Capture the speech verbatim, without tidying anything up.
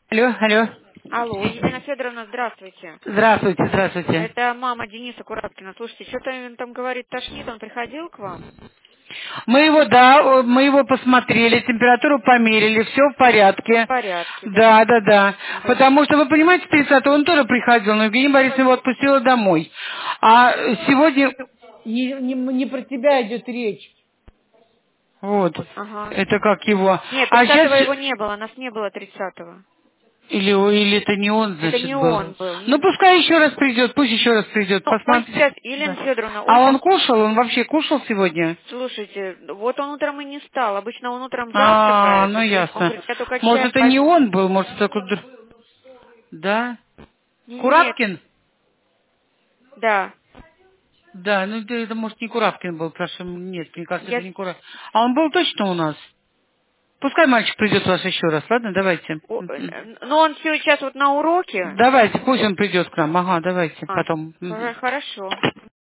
Алло, алло. Алло, Елена Федоровна, здравствуйте. Здравствуйте, здравствуйте. Это мама Дениса Кураткина. Слушайте, что-то он там говорит, тошнит, он приходил к вам? Мы его, да, мы его посмотрели, температуру померили, все в В порядке. порядке, да? Да, да, да. Да. Потому что, вы понимаете, тридцатого он тоже приходил, но Евгения Борисовна его отпустила домой. А сегодня не, не, не про тебя идет речь. Вот. Ага. Это как его. Нет, А сейчас... тридцатого его не было, нас не было тридцатого. Или, или это не он, Это не значит, был. он был, Ну, нет. пускай еще раз придет, пусть еще раз придет, Ну, он посмотрим. сейчас, Елена Да. Федоровна, А он он сейчас... кушал? Он вообще кушал сегодня? Слушайте, вот он утром и не стал. Обычно он утром А, завтракает. ну И он ясно. говорит, я только Может, чай это не попью. он был, может, это кто-то... Да? Нет, Кураткин? да. Да, ну это, это, может, не Кураткин был, потому что нет, мне кажется, это Я... не Кураткин. А он был точно у нас? Пускай мальчик придет у вас еще раз, ладно, давайте. о, Мгм. э, Но он сейчас вот на уроке. Давайте, пусть он придет к нам, ага, давайте, А, потом. Мгм. хор- хорошо.